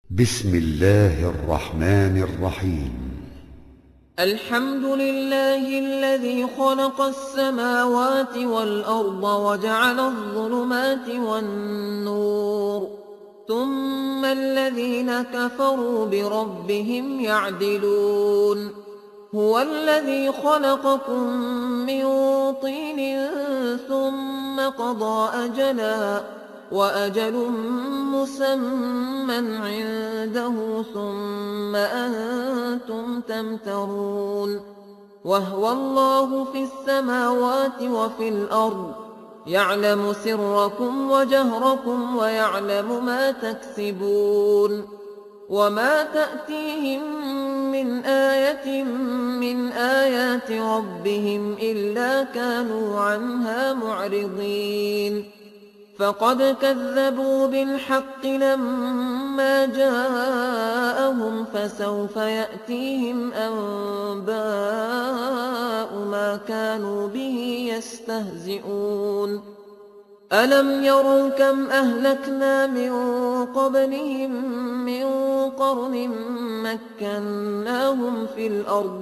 بسم الله الرحمن الرحيم. الحمد لله الذي خلق السماوات والأرض وجعل الظلمات والنور، ثم الذين كفروا بربهم يعدلون. هو الذي خلقكم من طين ثم قضى أجلا، وأجل مسمى عنده ثم أنتم تمترون. وهو الله في السماوات وفي الأرض، يعلم سركم وجهركم ويعلم ما تكسبون. وما تأتيهم من آية من آيات ربهم إلا كانوا عنها معرضين. فقد كذبوا بالحق لما جاءهم، فسوف يأتيهم أنباء ما كانوا به يستهزئون. ألم يروا كم أهلكنا من قبلهم من قرن مكناهم في الأرض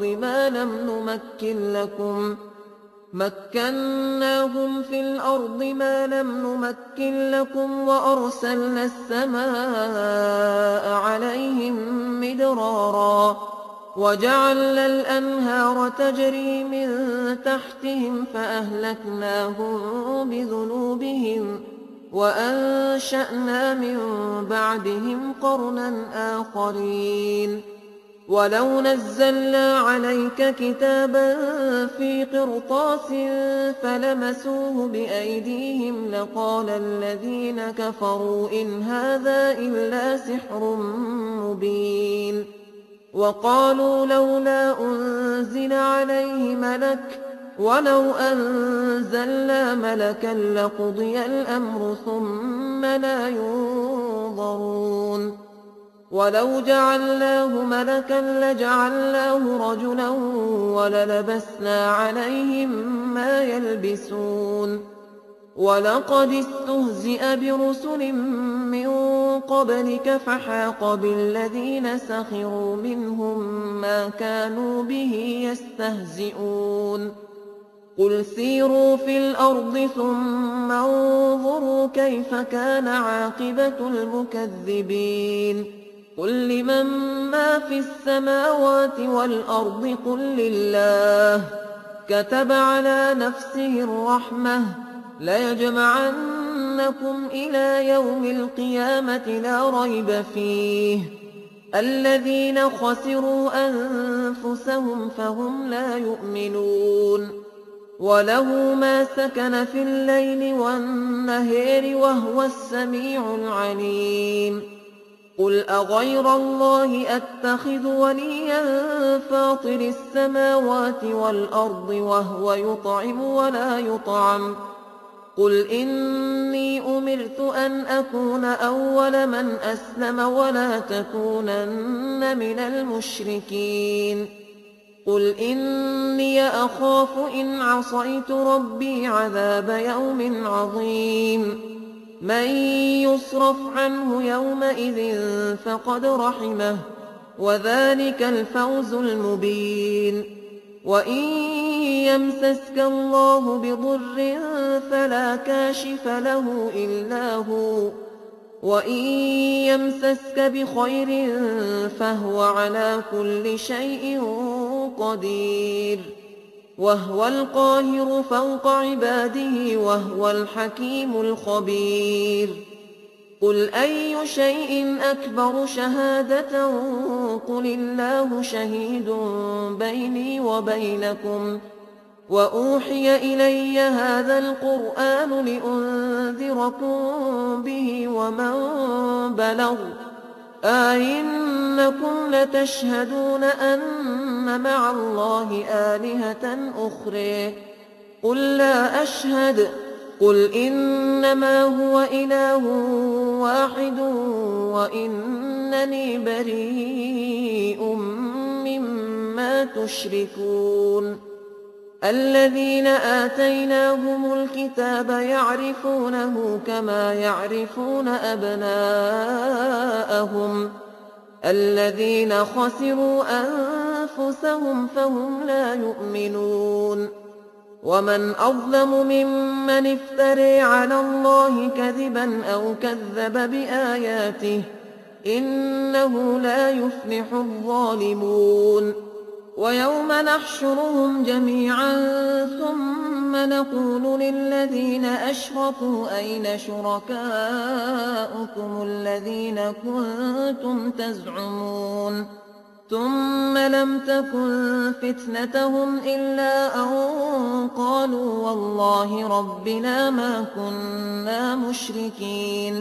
ما لم نمكن لكم وأرسلنا السماء عليهم مدرارا، وجعلنا الأنهار تجري من تحتهم فأهلكناهم بذنوبهم، وأنشأنا من بعدهم قرنا آخرين. ولو نزلنا عليك كتابا في قرطاس فلمسوه بأيديهم لقال الذين كفروا إن هذا إلا سحر مبين. وقالوا لولا أنزل عليه ملك، ولو أنزلنا ملكا لقضي الأمر ثم لا ينظرون. ولو جعلناه ملكا لجعلناه رجلا وللبسنا عليهم ما يلبسون. ولقد استهزئ برسل من قبلك فحاق بالذين سخروا منهم ما كانوا به يستهزئون. قل سيروا في الأرض ثم انظروا كيف كان عاقبة المكذبين. قل لمن ما في السماوات والأرض قل لله. كتب على نفسه الرحمة ليجمعنكم إلى يوم القيامة لا ريب فيه. الذين خسروا أنفسهم فهم لا يؤمنون. وله ما سكن في الليل والنهار وهو السميع العليم. قل أغير الله أتخذ وليا فاطر السماوات والأرض وهو يطعم ولا يطعم. قل إني أمرت أن أكون أول من أسلم ولا تكونن من المشركين. قل إني أخاف إن عصيت ربي عذاب يوم عظيم. من يصرف عنه يومئذ فقد رحمه، وذلك الفوز المبين. وإن يمسسك الله بضر فلا كاشف له إلا هو، وإن يمسسك بخير فهو على كل شيء قدير. وهو القاهر فوق عباده وهو الحكيم الخبير. قل أي شيء أكبر شهادة قل الله شهيد بيني وبينكم. وأوحي إلي هذا القرآن لأنذركم به ومن بلغ. أئنكم لتشهدون أن مع الله آلهة أخرى؟ قل لا أشهد. قل إنما هو إله واحد وإنني بريء مما تشركون. الذين آتيناهم الكتاب يعرفونه كما يعرفون أبناءهم الذين خسروا أنفسهم فهم لا يؤمنون ومن أظلم ممن افترى على الله كذبا أو كذب بآياته إنه لا يفلح الظالمون ويوم نحشرهم جميعا ثم نقول للذين أشركوا أين شركاؤكم الذين كنتم تزعمون ثم لم تكن فتنتهم إلا أن قالوا والله ربنا ما كنا مشركين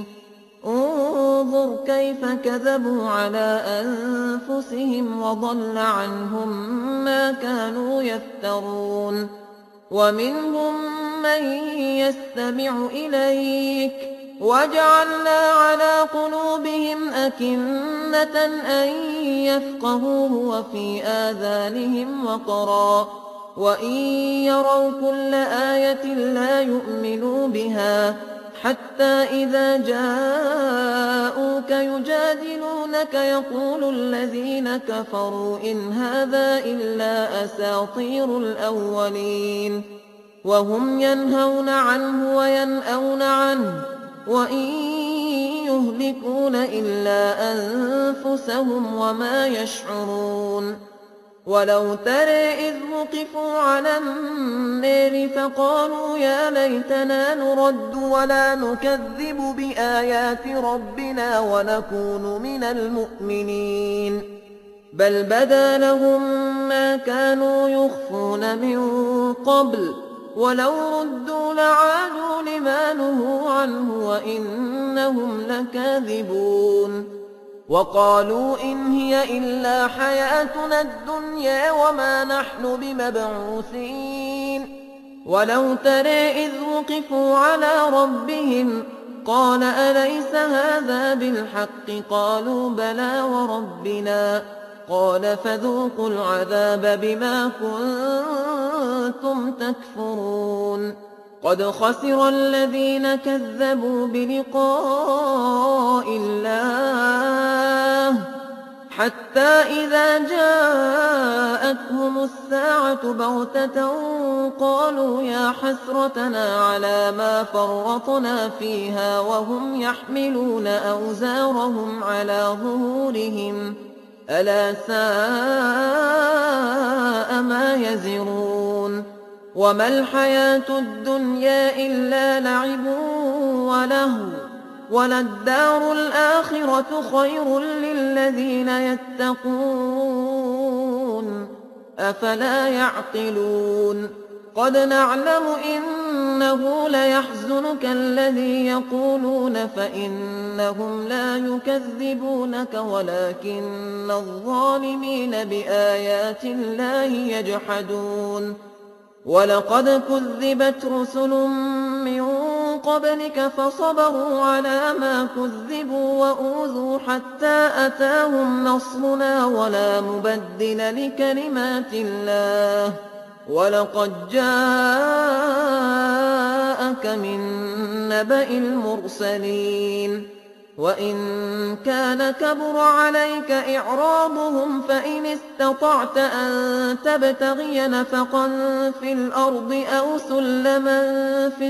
انظر كيف كذبوا على أنفسهم وضل عنهم ما كانوا يفترون ومنهم من يستمع إليك وجعلنا على قلوبهم أكنة أن يفقهوه وفي آذانهم وقرا وإن يروا كل آية لا يؤمنوا بها حتى إذا جاءوك يجادلونك يقول الذين كفروا إن هذا إلا أساطير الأولين وهم ينهون عنه وينأون عنه وإن يهلكون إلا أنفسهم وما يشعرون ولو ترى إذ وقفوا على النار فقالوا يا ليتنا نرد ولا نكذب بآيات ربنا ونكون من المؤمنين بل بدا لهم ما كانوا يخفون من قبل ولو ردوا لعادوا لما نهوا عنه وإنهم لكاذبون وقالوا إن هي إلا حياتنا الدنيا وما نحن بمبعوثين ولو ترى إذ وقفوا على ربهم قال أليس هذا بالحق قالوا بلى وربنا قال فذوقوا العذاب بما كنتم تكفرون قد خسر الذين كذبوا بلقاء الله حتى إذا جاءتهم الساعة بغتة قالوا يا حسرتنا على ما فرطنا فيها وهم يحملون أوزارهم على ظهورهم ألا ساء ما يزرون وما الحياة الدنيا إلا لعب ولهو وللدار الآخرة خير للذين يتقون أفلا يعقلون قد نعلم إنه ليحزنك الذي يقولون فإنهم لا يكذبونك ولكن الظالمين بآيات الله يجحدون ولقد كذبت رسل من قبلك فصبروا على ما كذبوا وأوذوا حتى أتاهم نصرنا ولا مبدل لكلمات الله ولقد جاءك من نبأ المرسلين وإن كان كبر عليك إعراضهم فإن استطعت أن تبتغي نفقا في الأرض أو سلما في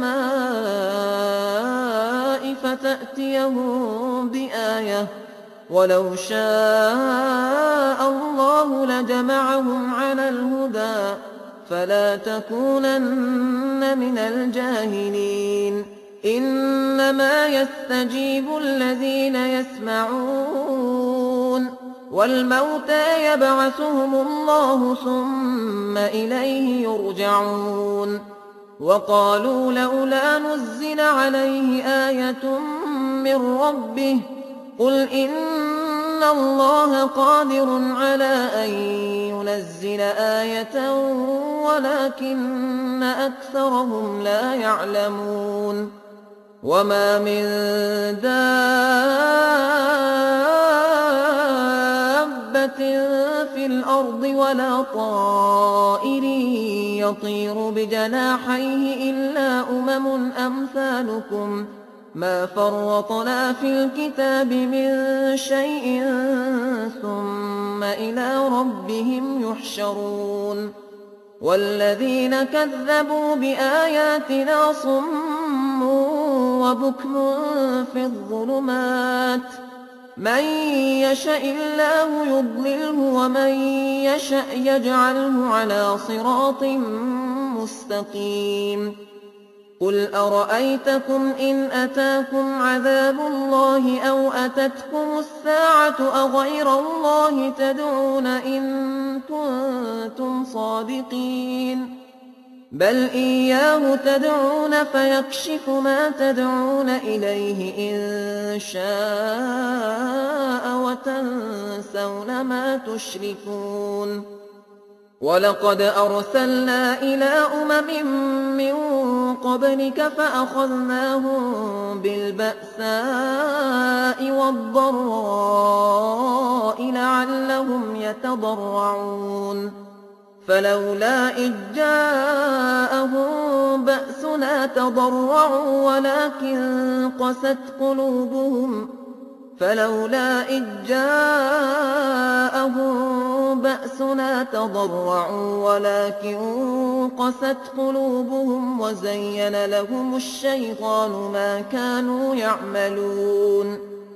السماء فتأتيهم بآية ولو شاء الله لجمعهم على الهدى فلا تكونن من الجاهلين إنما يستجيب الذين يسمعون والموتى يبعثهم الله ثم إليه يرجعون وقالوا لولا نزل عليه آية من ربه قل إن الله قادر على أن ينزل آية ولكن أكثرهم لا يعلمون وما من دابة في الأرض ولا طائر يطير بجناحيه إلا أمم أمثالكم ما فرطنا في الكتاب من شيء ثم إلى ربهم يحشرون والذين كذبوا بآياتنا صم وبكم في الظلمات من يشاء الله يضلله ومن يشاء يجعله على صراط مستقيم قل أرأيتكم إن أتاكم عذاب الله أو أتتكم الساعة أغير الله تدعون إن كنتم صادقين بل إياه تدعون فيكشف ما تدعون إليه إن شاء وتنسون ما تشركون ولقد أرسلنا إلى أمم من قبلك فأخذناهم بالبأساء والضراء لعلهم يتضرعون فلولا إذ جاءهم بأسنا تضرعوا ولكن قست قلوبهم وزين لهم الشيطان ما كانوا يعملون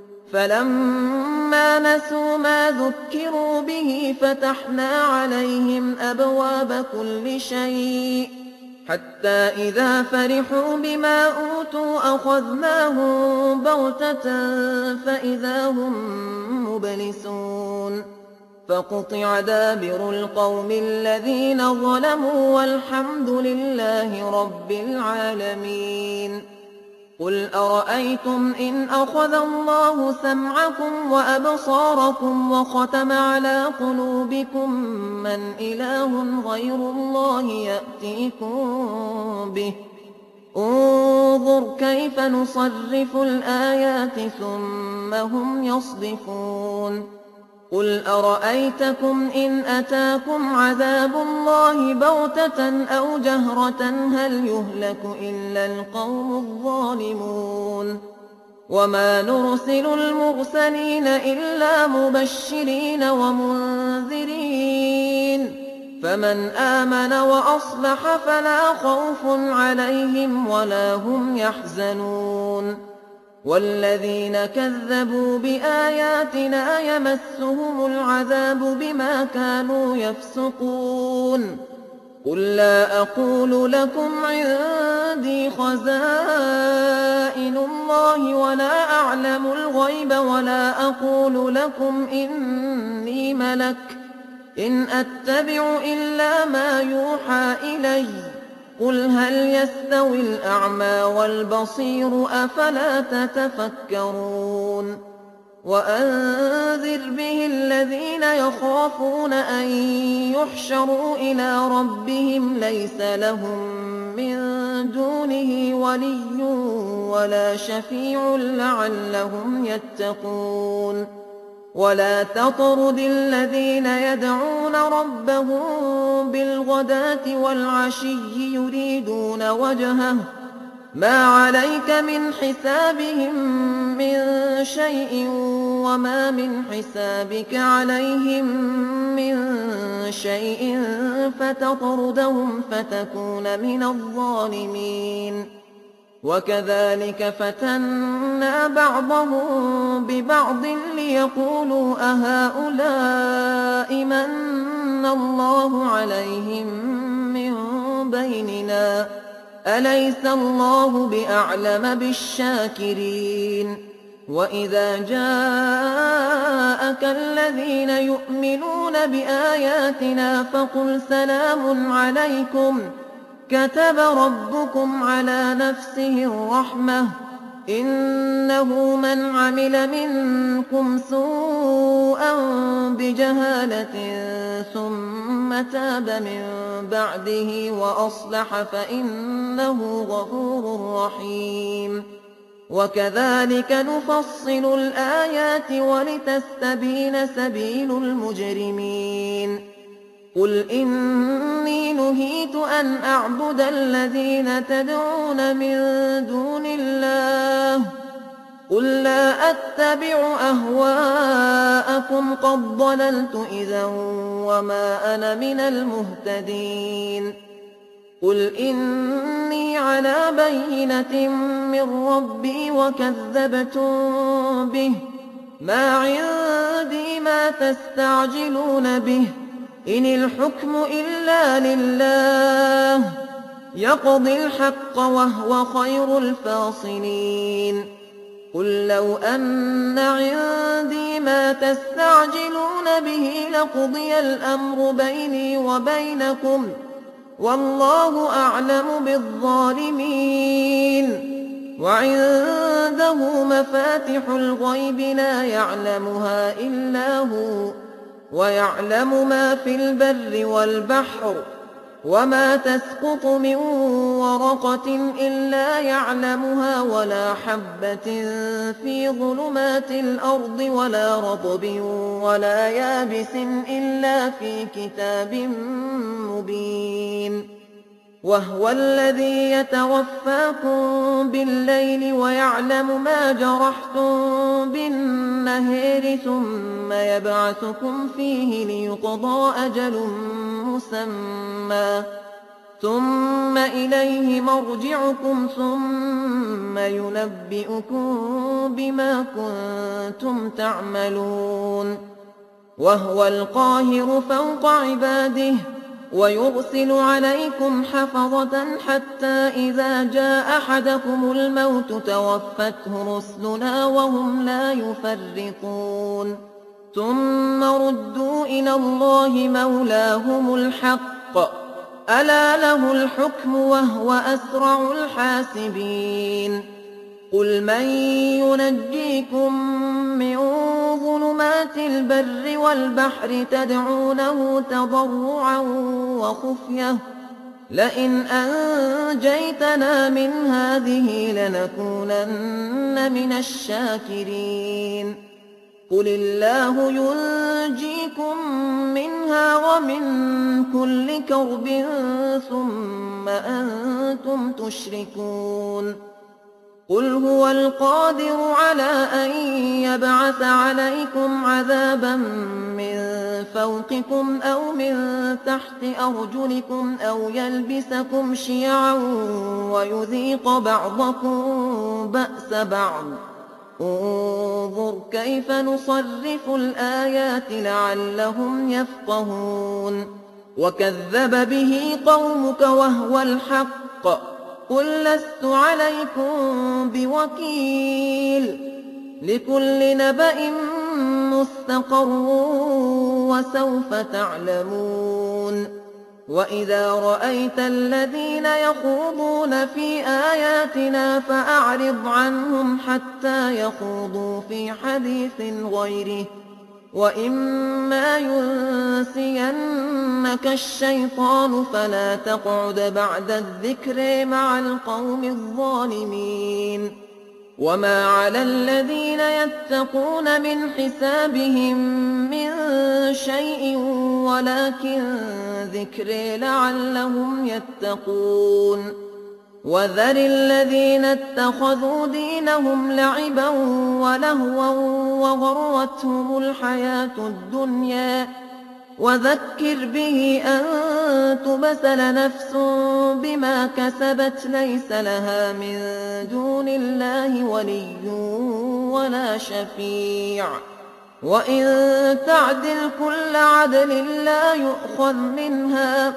فلما نسوا ما ذكروا به فتحنا عليهم أبواب كل شيء حتى إذا فرحوا بما أوتوا أخذناهم بغتة فإذا هم مبلسون فقطع دابر القوم الذين ظلموا والحمد لله رب العالمين قل أرأيتم إن أخذ الله سمعكم وأبصاركم وختم على قلوبكم من إله غير الله يأتيكم به انظر كيف نصرف الآيات ثم هم يصدفون قل أرأيتكم إن أتاكم عذاب الله بغتة أو جهرة هل يهلك إلا القوم الظالمون وما نرسل المرسلين إلا مبشرين ومنذرين فمن آمن وأصلح فلا خوف عليهم ولا هم يحزنون والذين كذبوا بآياتنا يمسهم العذاب بما كانوا يفسقون قل لا أقول لكم عندي خزائن الله ولا أعلم الغيب ولا أقول لكم إني ملك إن أتبع إلا ما يوحى إلي قل هل يستوي الأعمى والبصير أفلا تتفكرون وأنذر به الذين يخافون أن يحشروا إلى ربهم ليس لهم من دونه ولي ولا شفيع لعلهم يتقون ولا تطرد الذين يدعون ربهم بالغداة والعشي يريدون وجهه ما عليك من حسابهم من شيء وما من حسابك عليهم من شيء فتطردهم فتكون من الظالمين وكذلك فتنا بعضهم ببعض ليقولوا أهؤلاء من الله عليهم من بيننا أليس الله بأعلم بالشاكرين وإذا جاءك الذين يؤمنون بآياتنا فقل سلام عليكم كتب ربكم على نفسه الرحمة إنه من عمل منكم سوءا بجهالة ثم تاب من بعده وأصلح فإنه غفور رحيم وكذلك نفصل الآيات ولتستبين سبيل المجرمين قل إني نهيت أن أعبد الذين تدعون من دون الله قل لا أتبع أهواءكم قد ضللت إذا وما أنا من المهتدين قل إني على بينة من ربي وكذبتم به ما عندي ما تستعجلون به إن الحكم إلا لله يقضي الحق وهو خير الفاصلين قل لو أن عندي ما تستعجلون به لقضي الأمر بيني وبينكم والله أعلم بالظالمين وعنده مفاتح الغيب لا يعلمها إلا هو ويعلم ما في البر والبحر وما تسقط من ورقة إلا يعلمها ولا حبة في ظلمات الأرض ولا رطب ولا يابس إلا في كتاب مبين وهو الذي يتوفاكم بالليل ويعلم ما جرحتم بالنهار ثم يبعثكم فيه ليقضى أجل مسمى ثم إليه مرجعكم ثم ينبئكم بما كنتم تعملون وهو القاهر فوق عباده ويرسل عليكم حفظة حتى إذا جاء أحدكم الموت توفته رسلنا وهم لا يفرطون ثم ردوا إلى الله مولاهم الحق ألا له الحكم وهو أسرع الحاسبين قل من ينجيكم من ظلمات البر والبحر تدعونه تضرعا وخفية لئن أنجيتنا من هذه لنكونن من الشاكرين قل الله ينجيكم منها ومن كل كرب ثم أنتم تشركون قل هو القادر على أن يبعث عليكم عذابا من فوقكم أو من تحت أرجلكم أو يلبسكم شيعا ويذيق بعضكم بأس بعض انظر كيف نصرف الآيات لعلهم يفقهون وكذب به قومك وهو الحق قل لست عليكم بوكيل لكل نبأ مستقر وسوف تعلمون وإذا رأيت الذين يخوضون في آياتنا فأعرض عنهم حتى يخوضوا في حديث غيره وإما ينسينك الشيطان فلا تقعد بعد الذكر مع القوم الظالمين وما على الذين يتقون من حسابهم من شيء ولكن ذكر لعلهم يتقون وذر الذين اتخذوا دينهم لعبا ولهوا وغرتهم الحياة الدنيا وذكر به أن تبسل نفس بما كسبت ليس لها من دون الله ولي ولا شفيع وإن تعدل كل عدل لا يؤخذ منها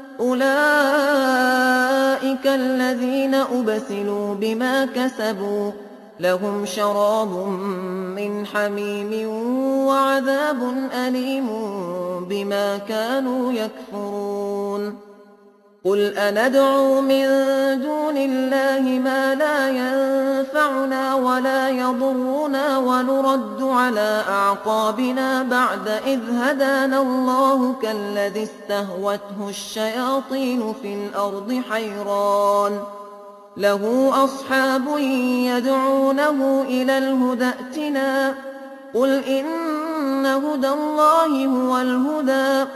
أولئك الذين أبسلوا بما كسبوا لهم شراب من حميم وعذاب أليم بما كانوا يكفرون قل أندعو من دون الله ما لا ينفعنا ولا يضرنا ونرد على أعقابنا بعد إذ هدانا الله كالذي استهوته الشياطين في الأرض حيران له أصحاب يدعونه إلى الهدى ائتنا قل إن هدى الله هو الهدى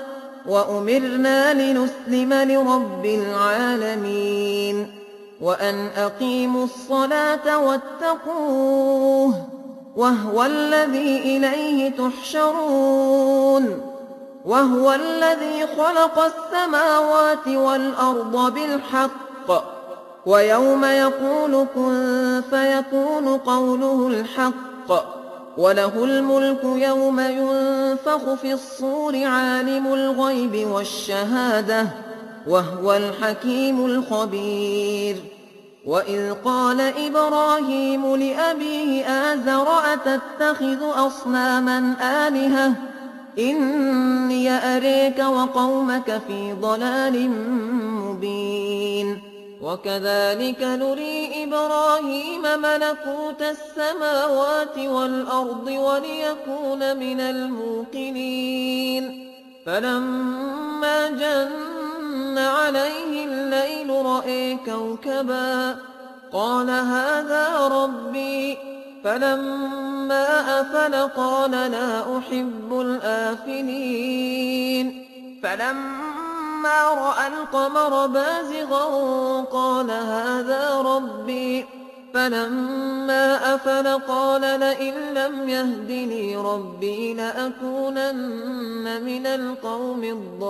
وأمرنا لنسلم لرب العالمين وأن أقيموا الصلاة واتقوه وهو الذي إليه تحشرون وهو الذي خلق السماوات والأرض بالحق ويوم يقول كن فيكون قوله الحق وله الملك يوم ينفخ في الصور عالم الغيب والشهادة وهو الحكيم الخبير وإذ قال إبراهيم لأبيه آزر أتتخذ أصناما آلهة إني أريك وقومك في ضلال مبين وكذلك نري إبراهيم ملكوت السماوات والأرض وليكون من الموقنين فلما جن عليه الليل رأى كوكبا قال هذا ربي فلما أفل قال لا أحب الآفلين فلما رأى القمر بازغا قال هذا ربي فلما أفل قال لئن لم يهدني ربي لأكونن من القوم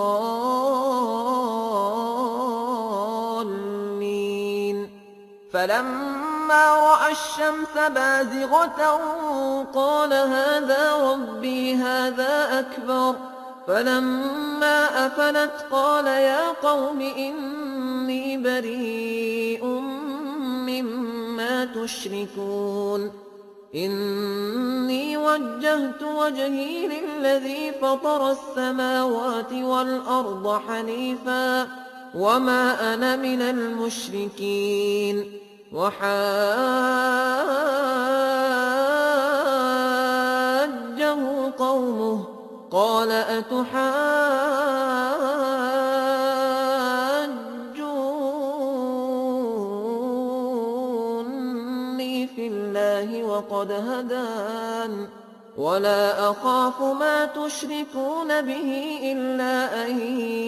الضالين فلما رأى الشمس بازغة قال هذا ربي هذا أكبر فلما أفلت قال يا قوم إني بريء مما تشركون إني وجهت وجهي للذي فطر السماوات والأرض حنيفا وما أنا من المشركين وحاجه قومه قال أتحاجوني في الله وقد هدان ولا أخاف ما تشركون به إلا أن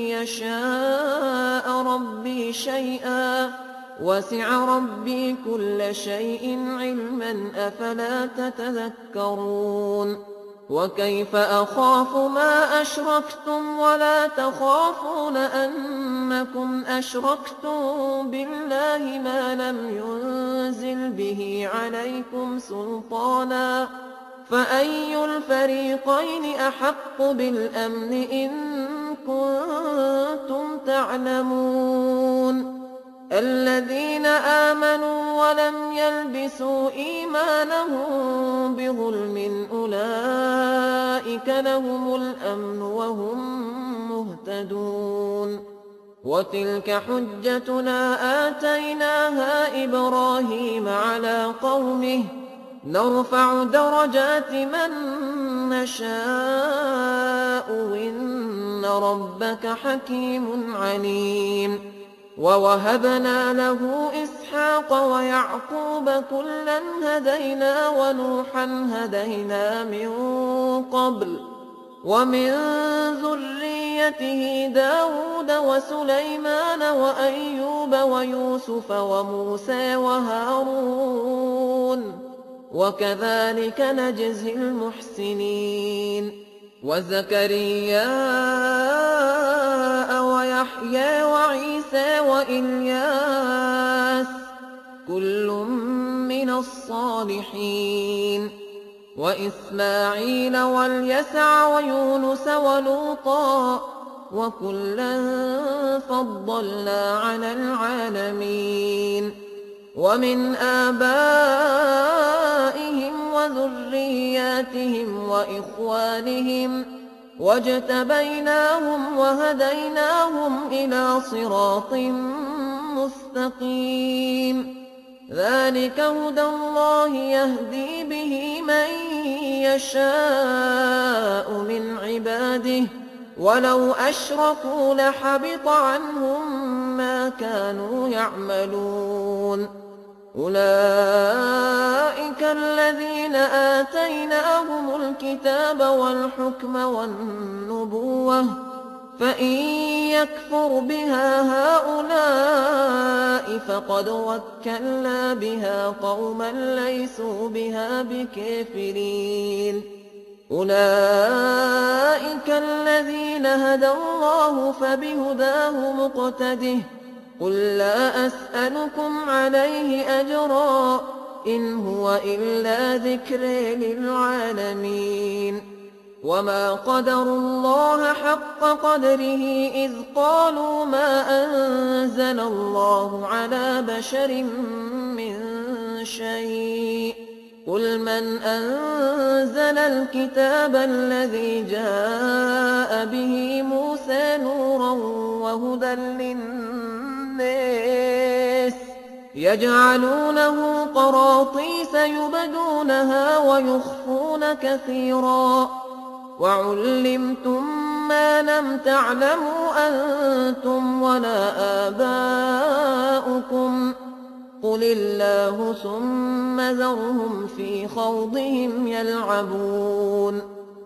يشاء ربي شيئا وسع ربي كل شيء علما أفلا تتذكرون وكيف أخاف ما أشركتم ولا تخافون أنكم أشركتم بالله ما لم ينزل به عليكم سلطانا فأي الفريقين أحق بالأمن إن كنتم تعلمون الذين آمنوا ولم يلبسوا إيمانهم بظلم أولئك لهم الأمن وهم مهتدون وتلك حجتنا آتيناها إبراهيم على قومه نرفع درجات من نشاء إن ربك حكيم عليم ووهبنا له إسحاق ويعقوب كلا هدينا ونوحا هدينا من قبل ومن ذريته داود وسليمان وأيوب ويوسف وموسى وهارون وكذلك نجزي المحسنين وزكريا ويحيى وعيسى وإلياس كل من الصالحين وإسماعيل واليسع ويونس ولوطا وكلا فضلنا على العالمين ومن آبائهم وذرياتهم وإخوانهم واجتبيناهم وهديناهم إلى صراط مستقيم ذلك هدى الله يهدي به من يشاء من عباده ولو أشركوا لحبط عنهم ما كانوا يعملون أولئك الذين آتيناهم الكتاب والحكم والنبوة فإن يكفر بها هؤلاء فقد وكلنا بها قوما ليسوا بها بكافرين. أولئك الذين هدى الله فبهداه مقتده. قل لا أسألكم عليه أجرا إن هو إلا ذكر للعالمين. وما قدروا الله حق قدره إذ قالوا ما أنزل الله على بشر من شيء. قل من أنزل الكتاب الذي جاء به موسى نورا وهدى للناس يجعلونه قراطيس يبدونها ويخفون كثيرا وعلمتم ما لم تعلموا أنتم ولا آباؤكم قل الله ثم ذرهم في خوضهم يلعبون.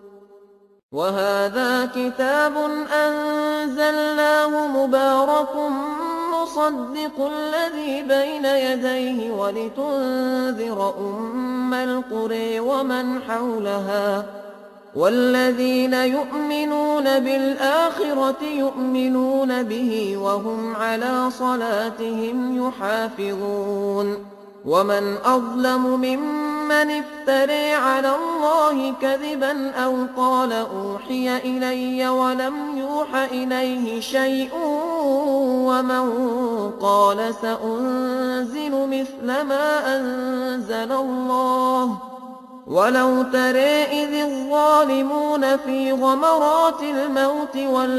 وهذا كتاب أنزلناه مبارك مصدق الذي بين يديه ولتنذر أم القرى ومن حولها والذين يؤمنون بالآخرة يؤمنون به وهم على صلاتهم يحافظون. ومن أظلم ممن افترى على الله كذبا أو قال أوحي إلي ولم يوح إليه شيء ومن قال سأنزل مثل ما أنزل الله. ولو ترى إذ الظالمون في غمرات الموت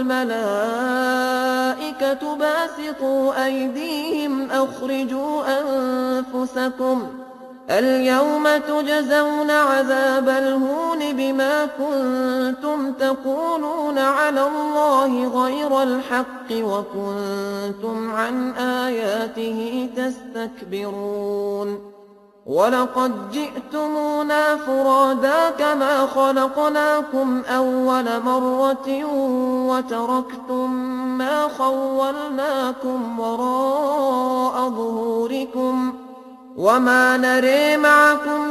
والملائكة باسطوا أيديهم أخرجوا أنفسكم اليوم تجزون عذاب الهون بما كنتم تقولون على الله غير الحق وكنتم عن آياته تستكبرون. ولقد جئتمونا فرادا كما خلقناكم أول مرة وتركتم ما خولناكم وراء ظهوركم وما نري معكم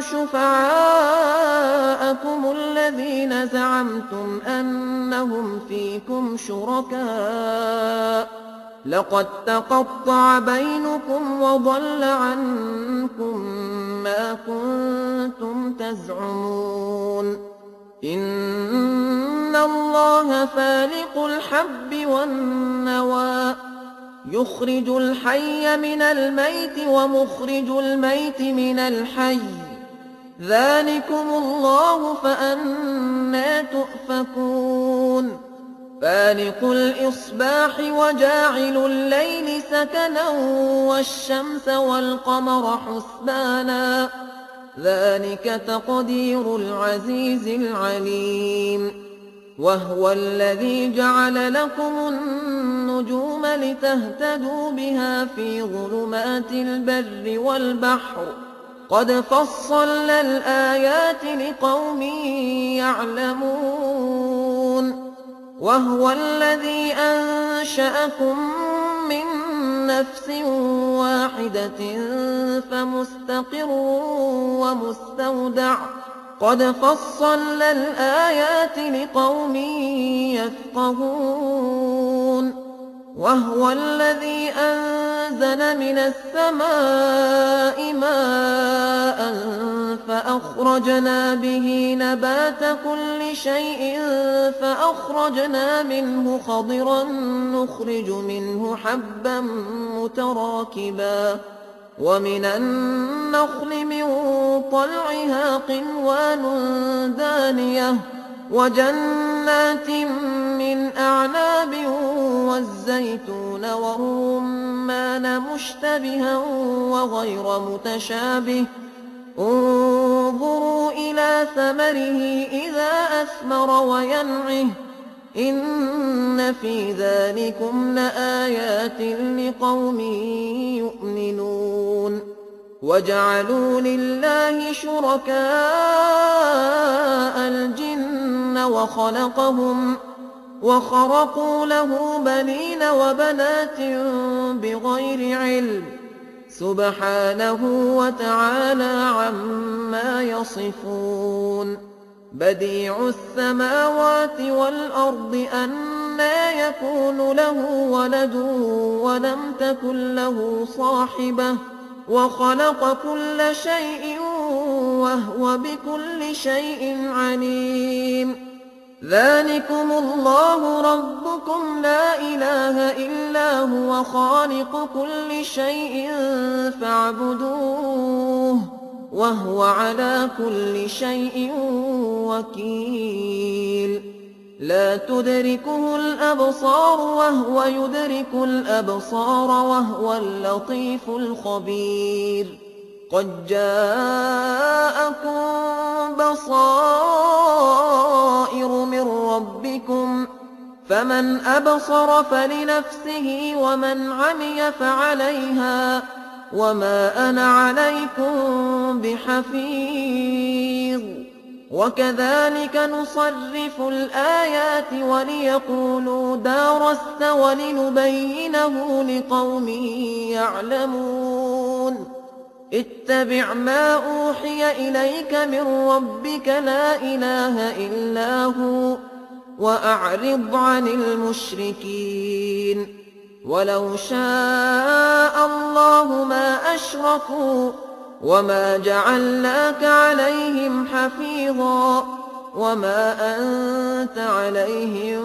شفعاءكم الذين زعمتم أنهم فيكم شركاء لقد تقطع بينكم وضل عنكم ما كنتم تزعمون. إن الله فالق الحب والنوى يخرج الحي من الميت ومخرج الميت من الحي ذلكم الله فأنى تؤفكون. فالق الإصباح وجاعل الليل سكنا والشمس والقمر حسبانا ذلك تقدير العزيز العليم. وهو الذي جعل لكم النجوم لتهتدوا بها في ظلمات البر والبحر قد فصلنا الآيات لقوم يعلمون. وهو الذي أنشأكم من نفس واحدة فمستقر ومستودع قد فصلنا الآيات لقوم يفقهون. وهو الذي أنزل من السماء ماء فأخرجنا به نبات كل شيء فأخرجنا منه خضرا نخرج منه حبا متراكبا ومن النخل من طلعها قنوان دانية وجنات من أعناب والزيتون والرمان مشتبها وغير متشابه انظروا إلى ثمره إذا أثمر وينعه إن في ذلكم لآيات لقوم يؤمنون. وجعلوا لله شركاء الجن وخلقهم وخرقوا له بنين وبنات بغير علم سبحانه وتعالى عما يصفون بديع السماوات والأرض أنى يكون له ولد ولم تكن له صاحبة وخلق كل شيء وهو بكل شيء عليم ذلكم الله ربكم لا إله إلا هو خالق كل شيء فاعبدوه وهو على كل شيء وكيل لا تدركه الأبصار وهو يدرك الأبصار وهو اللطيف الخبير قد جاءكم بصائر من ربكم فمن أبصر فلنفسه ومن عمي فعليها وما أنا عليكم بحفيظ وكذلك نصرف الآيات وليقولوا دارست ولنبينه لقوم يعلمون اتبع ما أوحي إليك من ربك لا إله إلا هو وأعرض عن المشركين ولو شاء الله ما أشركوا وما جعلناك عليهم حفيظا وما أنت عليهم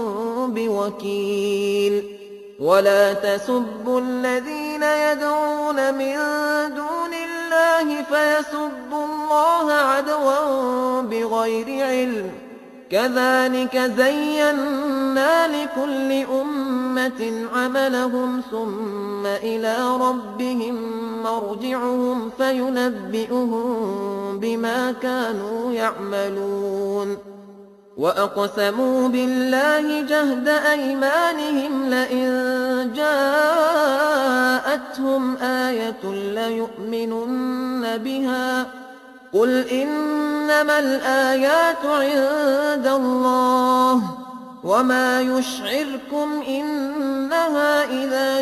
بوكيل ولا تسبوا الذين يدعون من دون الله فيسبوا الله عدوا بغير علم كذلك زينا لكل أمة عملهم ثم إلى ربهم مرجعهم فينبئهم بما كانوا يعملون وأقسموا بالله جهد أيمانهم لئن جاءتهم آية ليؤمنن بها قل إنما الآيات عند الله وما يشعركم إنها إذا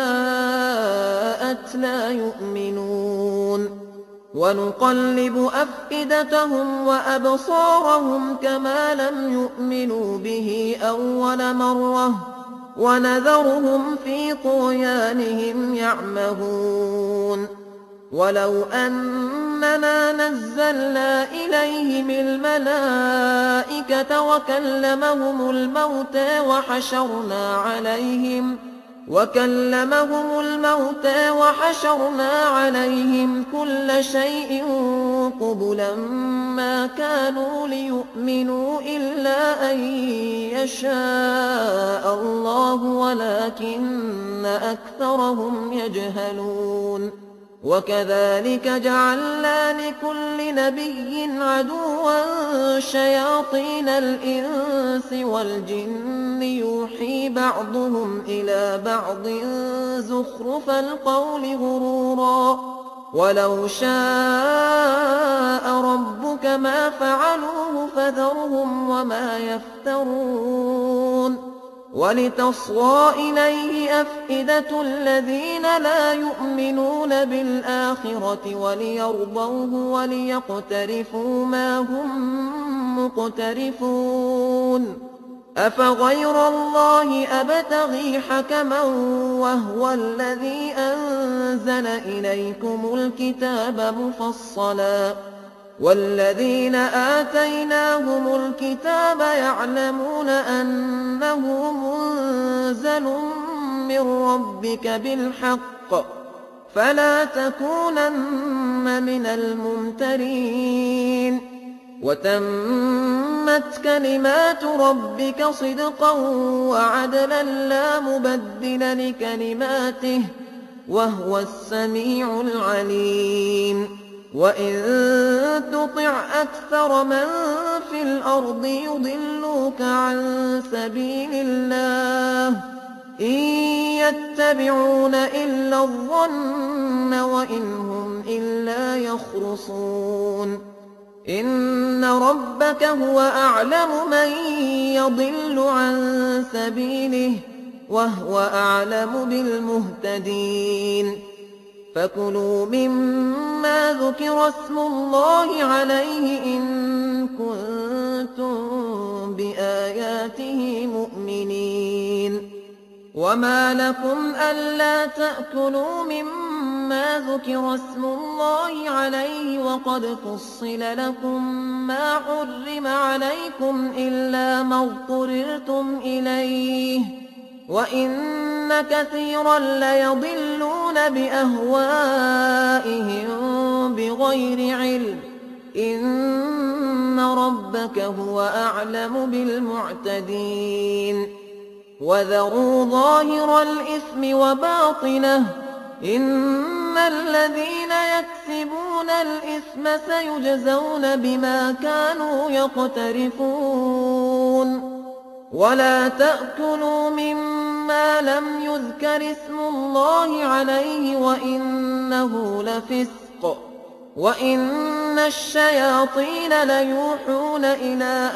جاءت لا يؤمنون ونقلب أفئدتهم وأبصارهم كما لم يؤمنوا به أول مرة ونذرهم في طغيانهم يعمهون ولو أننا نزلنا إليهم الملائكة وكلمهم الموتى وحشرنا عليهم كل شيء قبلا ما كانوا ليؤمنوا إلا أن يشاء الله ولكن أكثرهم يجهلون وكذلك جعلنا لكل نبي عدوا شياطين الإنس والجن يوحي بعضهم إلى بعض زخرف القول غرورا ولو شاء ربك ما فعلوه فذرهم وما يفترون ولتصغى إليه أفئدة الذين لا يؤمنون بالآخرة وليرضوه وليقترفوا ما هم مقترفون أفغير الله أبتغي حكما وهو الذي أنزل إليكم الكتاب مفصلا والذين آتيناهم الكتاب يعلمون أنه منزل من ربك بالحق فلا تكونن من الممترين وتمت كلمات ربك صدقا وعدلا لا مبدل لكلماته وهو السميع العليم وإن تطع أكثر من في الأرض يضلوك عن سبيل الله إن يتبعون إلا الظن وإن هم إلا يخرصون إن ربك هو أعلم من يضل عن سبيله وهو أعلم بالمهتدين فكلوا مما ذكر اسم الله عليه إن كنتم بآياته مؤمنين وما لكم ألا تأكلوا مما ذكر اسم الله عليه وقد فصل لكم ما حرم عليكم إلا ما اضطررتم إليه وإن كثيرا ليضلون بأهوائهم بغير علم إن ربك هو أعلم بالمعتدين وذروا ظاهر الإثم وباطنه إن الذين يكسبون الإثم سيجزون بما كانوا يقترفون ولا تأكلوا مما لم يذكر اسم الله عليه وإنه لفسق وإن الشياطين ليوحون إلى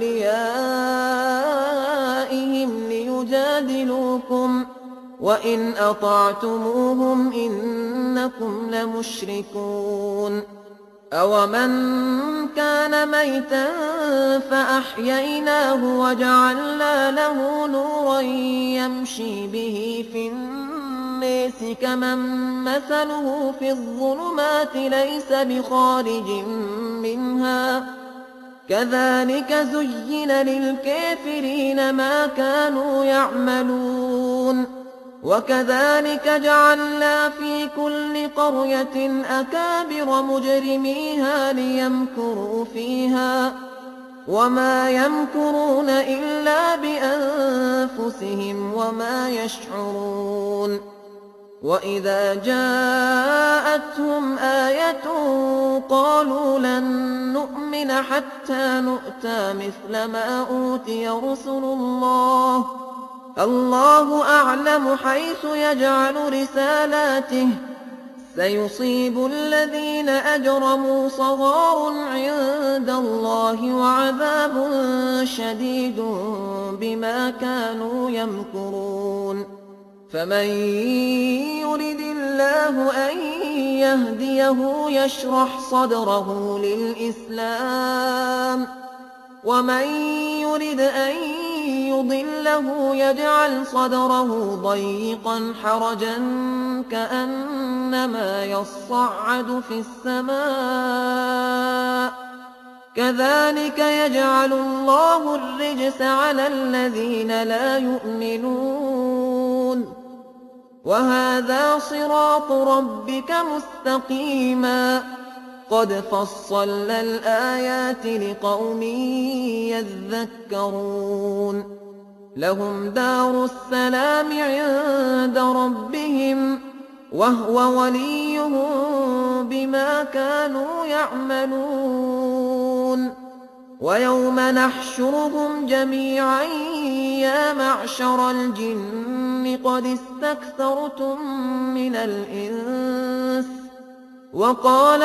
أوليائهم ليجادلوكم وإن أطعتموهم إنكم لمشركون أومن كان ميتا فأحييناه وجعلنا له نورا يمشي به في الناس كمن مثله في الظلمات ليس بخارج منها كذلك زين للكافرين ما كانوا يعملون وكذلك جعلنا في كل قرية أكابر مجرميها ليمكروا فيها وما يمكرون إلا بأنفسهم وما يشعرون وإذا جاءتهم آية قالوا لن نؤمن حتى نؤتى مثل ما أوتي رسل الله الله أعلم حيث يجعل رسالاته سيصيب الذين أجرموا صغار عند الله وعذاب شديد بما كانوا يمكرون فمن يرد الله أن يهديه يشرح صدره للإسلام ومن يرد أن يضله يجعل صدره ضيقا حرجا كأنما يصعد في السماء كذلك يجعل الله الرجس على الذين لا يؤمنون وهذا صراط ربك مستقيما قد فصلنا الآيات لقوم يذكرون لهم دار السلام عند ربهم وهو وليهم بما كانوا يعملون ويوم نحشرهم جميعا يا معشر الجن قد استكثرتم من الإنس وقال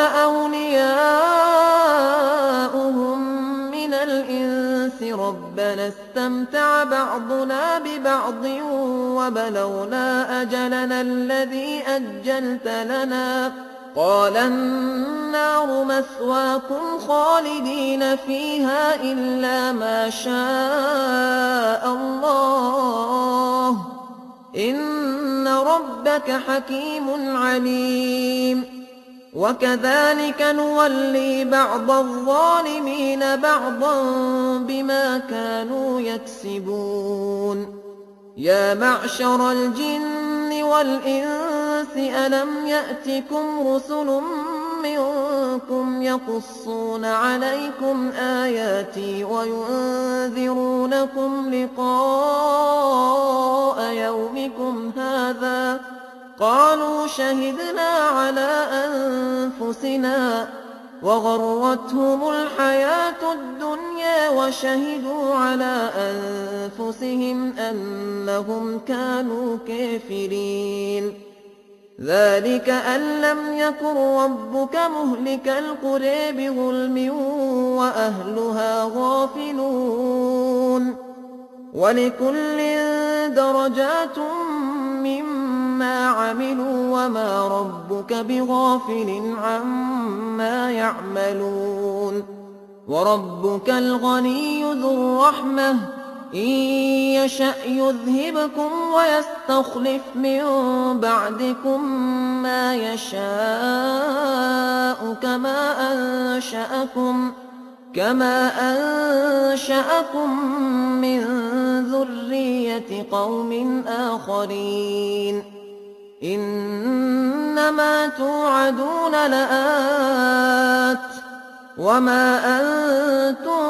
أولياؤهم من الإنس ربنا استمتع بعضنا ببعض وبلغنا أجلنا الذي أجلت لنا قال النار مثواكم خالدين فيها إلا ما شاء الله إن ربك حكيم عليم وكذلك نولي بعض الظالمين بعضا بما كانوا يكسبون يا معشر الجن والإنس ألم يأتكم رسل منكم يقصون عليكم آياتي وينذرونكم لقاء يومكم هذا قالوا شهدنا على أنفسنا وغرتهم الحياة الدنيا وشهدوا على أنفسهم أنهم كانوا كافرين ذلك أن لم يكن ربك مهلك القرى بظلم وأهلها غافلون ولكل درجات مما عملوا وما ربك بغافل عما يعملون وربك الغني ذو الرحمة إن يشأ يذهبكم ويستخلف من بعدكم ما يشاء كما أنشأكم من ذرية قوم آخرين إنما توعدون لآت وما أنتم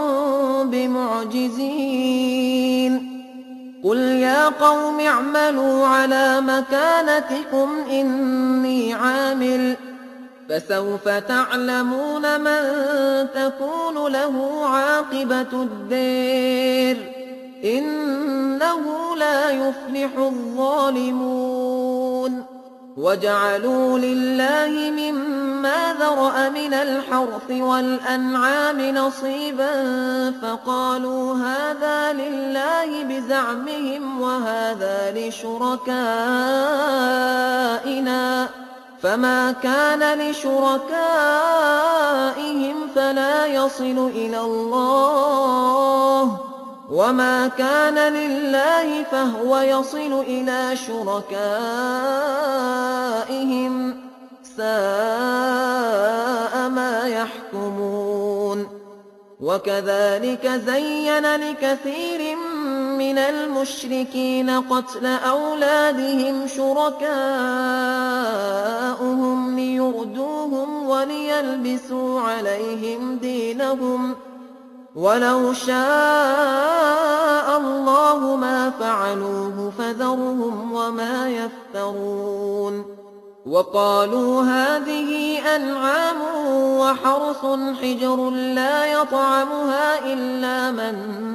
بمعجزين قل يا قوم اعملوا على مكانتكم إني عامل فسوف تعلمون من تكون له عاقبة الدير إنه لا يفلح الظالمون وجعلوا لله مما ذرأ من الحرث والأنعام نصيبا فقالوا هذا لله بزعمهم وهذا لشركائنا فما كان لشركائهم فلا يصل إلى الله وما كان لله فهو يصل إلى شركائهم ساء ما يحكمون وكذلك زين لكثير من المشركين قتل أولادهم شركاؤهم ليردوهم وليلبسوا عليهم دينهم ولو شاء الله ما فعلوه فذرهم وما يفترون وقالوا هذه أنعام وحرث حجر لا يطعمها إلا من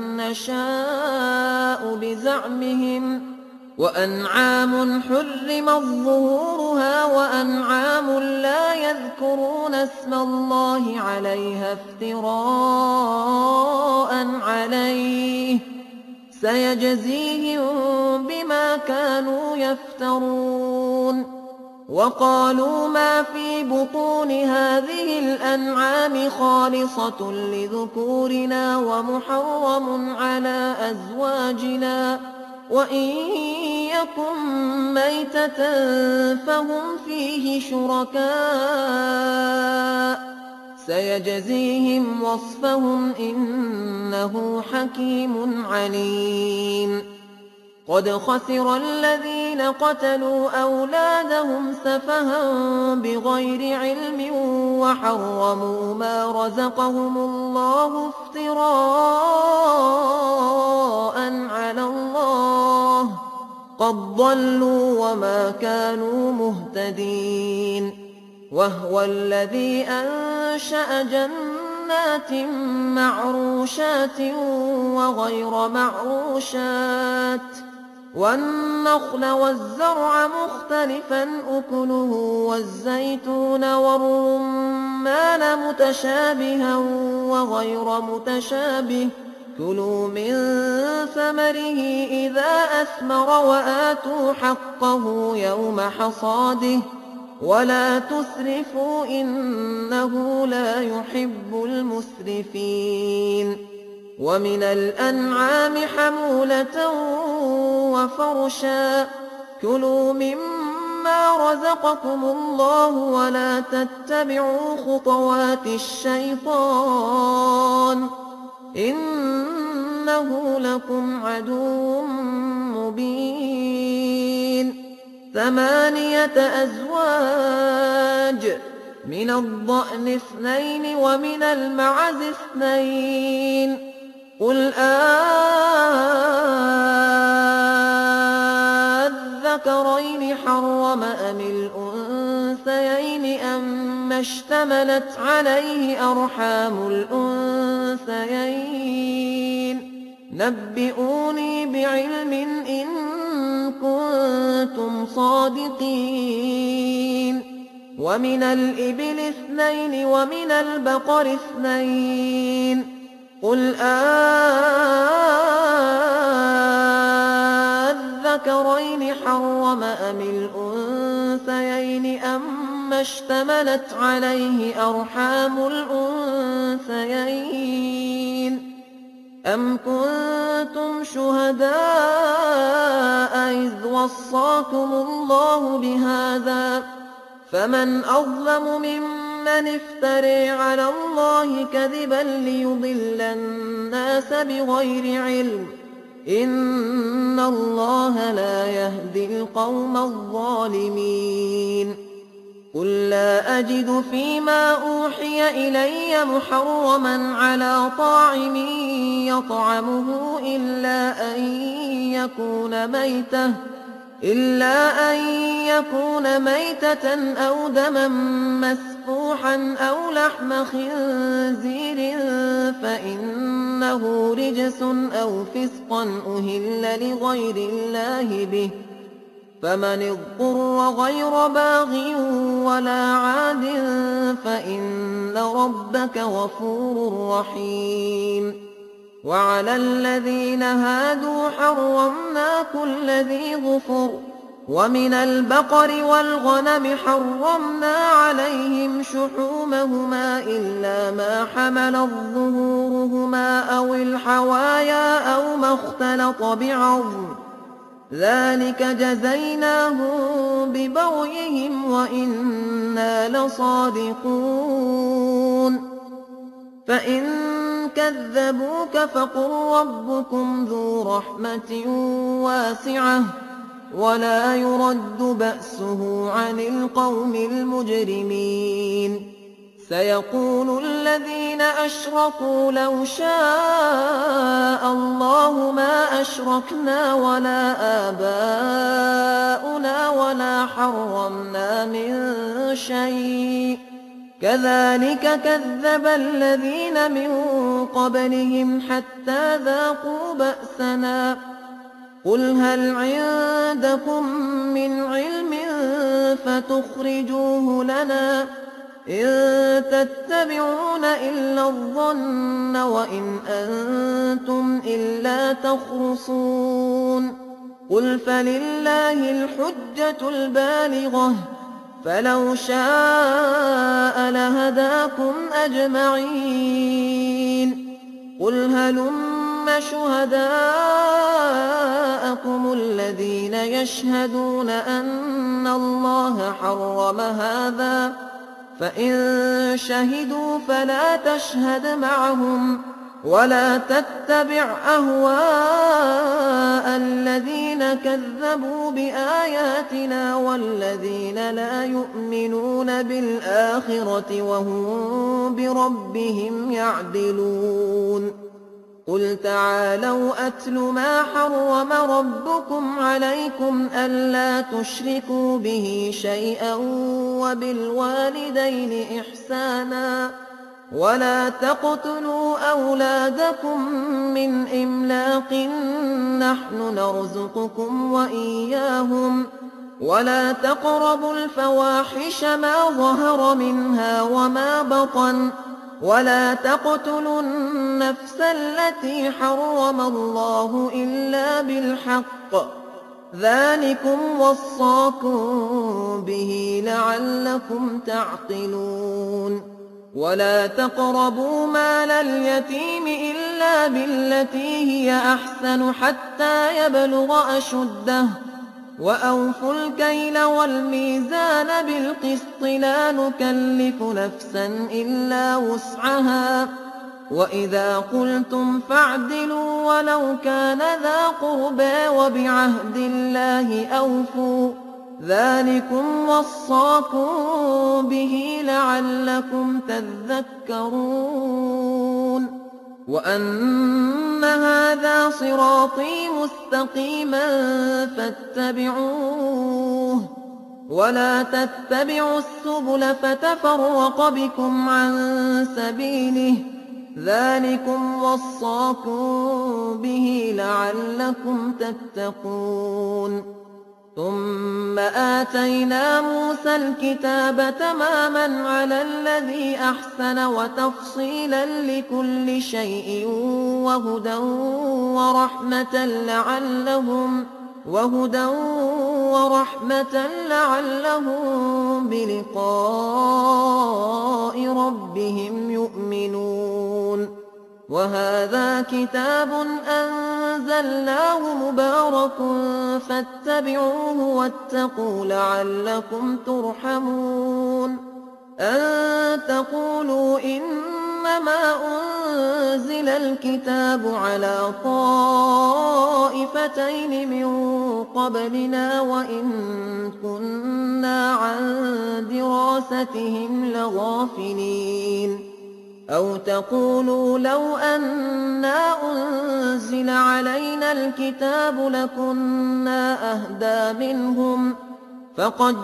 نشاء بزعمهم وأنعام حرمت ظهورها وأنعام لا يذكرون اسم الله عليها افتراء عليه سيجزيهم بما كانوا يفترون وقالوا ما في بطون هذه الأنعام خالصة لذكورنا ومحرم على أزواجنا وإن يكن ميتة فهم فيه شركاء سيجزيهم وصفهم إنه حكيم عليم قد خسر الذين قتلوا أولادهم سفها بغير علم وحرموا ما رزقهم الله افتراء على الله قد ضلوا وما كانوا مهتدين وهو الذي أنشأ جنات معروشات وغير معروشات والنخل والزرع مختلفا أكله والزيتون والرمان متشابها وغير متشابه كلوا من ثمره إذا أثمر وآتوا حقه يوم حصاده ولا تسرفوا إنه لا يحب المسرفين ومن الأنعام حمولة وفرشا كلوا مما رزقكم الله ولا تتبعوا خطوات الشيطان إنه لكم عدو مبين 8 أزواج من الضأن 2 ومن المعز 2 قل أذكرين حرم أم الأنثيين أما اشتملت عليه أرحام الأنثيين نبئوني بعلم إن كنتم صادقين ومن الإبل 2 ومن البقر 2 قل الذكرين حرم أم الأنثيين أما اشتملت عليه أرحام الأنثيين أم كنتم شهداء إذ وصاكم الله بهذا فمن أظلم ممن افتري على الله كذبا ليضل الناس بغير علم إن الله لا يهدي القوم الظالمين قل لا أجد فيما أوحي إلي محرما على طاعم يطعمه إلا أن يكون ميتة أو دما مسفوحا أو لحم خنزير فإنه رجس أو فسقا أهل لغير الله به فمن اضطر غير باغ ولا عاد فإن ربك غفور رحيم وعلى الذين هادوا حرمنا كل ذي ظفر ومن البقر والغنم حرمنا عليهم شحومهما إلا ما حملت ظهورهما أو الحوايا أو ما اختلط بعظم ذلك جزيناهم ببغيهم وإنا لصادقون فإن كذبوك فقل ربكم ذو رحمة واسعة ولا يرد بأسه عن القوم المجرمين سيقول الذين أشركوا لو شاء الله ما أشركنا ولا آباؤنا ولا حرمنا من شيء كذلك كذب الذين من قبلهم حتى ذاقوا بأسنا قل هل عندكم من علم فتخرجوه لنا إن تتبعون إلا الظن وإن أنتم إلا تخرصون قل فلله الحجة البالغة فلو شاء لهداكم أجمعين قل هلم شهداءكم الذين يشهدون أن الله حرم هذا فإن شهدوا فلا تشهد معهم ولا تتبع أهواء الذين كذبوا بآياتنا والذين لا يؤمنون بالآخرة وهم بربهم يعدلون قل تعالوا أتل ما حرم ربكم عليكم ألا تشركوا به شيئا وبالوالدين إحسانا ولا تقتلوا أولادكم من إملاق نحن نرزقكم وإياهم ولا تقربوا الفواحش ما ظهر منها وما بطن ولا تقتلوا النفس التي حرم الله إلا بالحق ذلكم وصاكم به لعلكم تعقلون ولا تقربوا مال اليتيم إلا بالتي هي أحسن حتى يبلغ أشده وأوفوا الكيل والميزان بالقسط لا نكلف نفسا إلا وسعها وإذا قلتم فاعدلوا ولو كان ذا قربى وبعهد الله أوفوا ذلكم وصاكم به لعلكم تذكرون وأن هذا صراطي مستقيما فاتبعوه ولا تتبعوا السبل فتفرق بكم عن سبيله ذلكم وصاكم به لعلكم تتقون ثم آتينا موسى الكتاب تماما على الذي أحسن وتفصيلا لكل شيء وهدى ورحمة وهدى ورحمة لعلهم بلقاء ربهم يؤمنون. وهذا كتاب أنزلناه مبارك فاتبعوه واتقوا لعلكم ترحمون. أن تقولوا إنما أنزل الكتاب على طائفتين من قبلنا وإن كنا عن دراستهم لغافلين. أو تقولوا لو أنا أنزل علينا الكتاب لكنا أهدى منهم فقد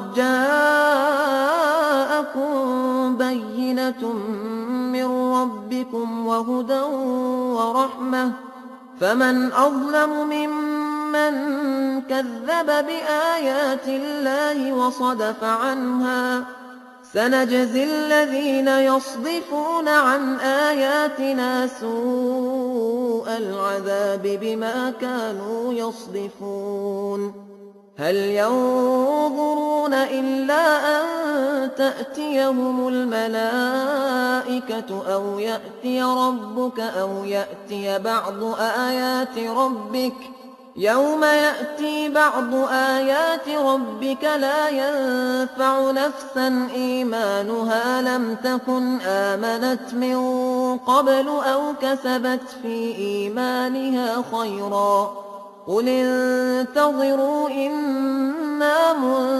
جاءكم بينة من ربكم وهدى ورحمة فمن أظلم ممن كذب بآيات الله وصدف عنها سنجزي الذين يصدفون عن آياتنا سوء العذاب بما كانوا يصدفون. هل ينظرون إلا أن تأتيهم الملائكة أو يأتي ربك أو يأتي بعض آيات ربك يوم يأتي بعض آيات ربك لا ينفع نفسا إيمانها لم تكن آمنت من قبل أو كسبت في إيمانها خيرا قل انتظروا إنا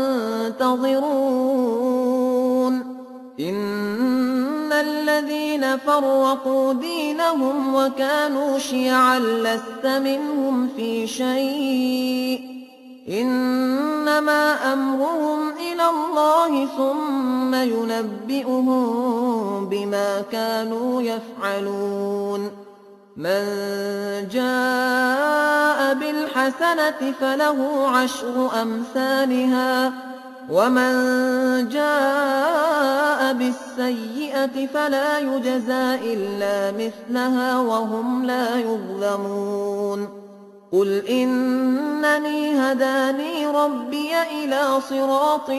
منتظرون. إن الذين فرقوا دينهم وكانوا شيعا لست منهم في شيء إنما أمرهم إلى الله ثم ينبئهم بما كانوا يفعلون. من جاء بالحسنة فله عشر أمثالها ومن جاء بالسيئة فلا يجزى إلا مثلها وهم لا يظلمون. قل إنني هداني ربي إلى صراط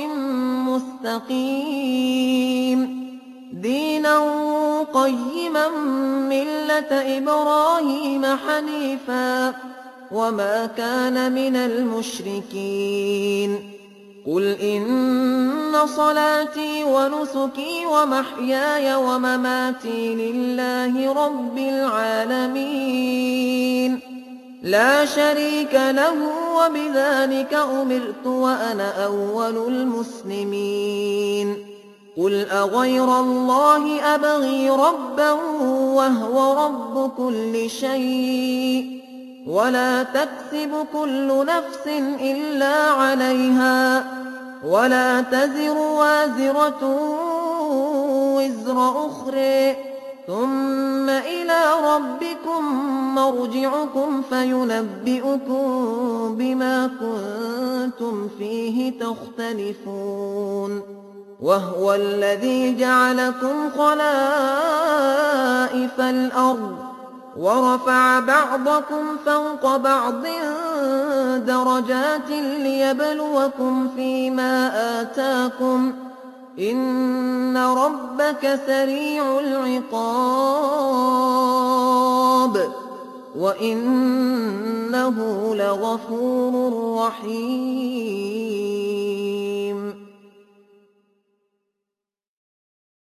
مستقيم دينا قيما ملة إبراهيم حنيفا وما كان من المشركين. قل إن صلاتي ونسكي ومحياي ومماتي لله رب العالمين لا شريك له وبذلك أمرت وأنا أول المسلمين. قل أغير الله أبغي ربا وهو رب كل شيء ولا تكسب كل نفس إلا عليها ولا تزر وازرة وزر أخرى ثم إلى ربكم مرجعكم فينبئكم بما كنتم فيه تختلفون. وهو الذي جعلكم خلائف الأرض ورفع بعضكم فوق بعض درجات ليبلوكم فيما آتاكم إن ربك سريع العقاب وإنه لغفور رحيم.